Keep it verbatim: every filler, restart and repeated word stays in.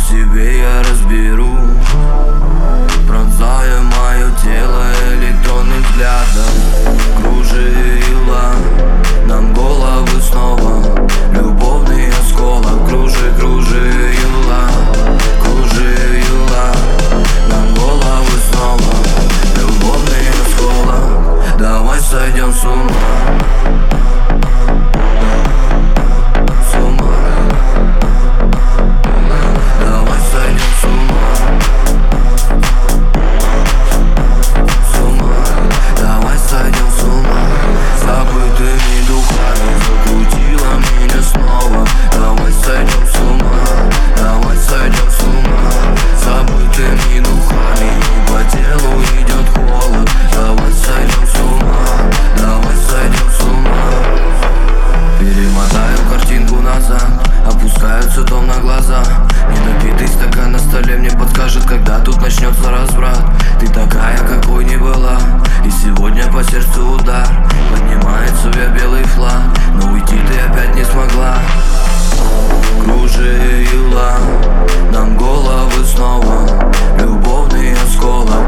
себе я разберу, пронзая мое тело электронным взглядом. Кружила нам головы снова любовный осколок. Кружи, кружила, кружила нам головы снова любовный осколок. Давай сойдем с ума. Опускаются дом на глаза. Недопитый стакан на столе мне подскажет, когда тут начнется разврат. Ты такая, какой не была, и сегодня по сердцу удар. Поднимает себя белый флаг, но уйти ты опять не смогла. Кружила нам головы снова любовный осколок.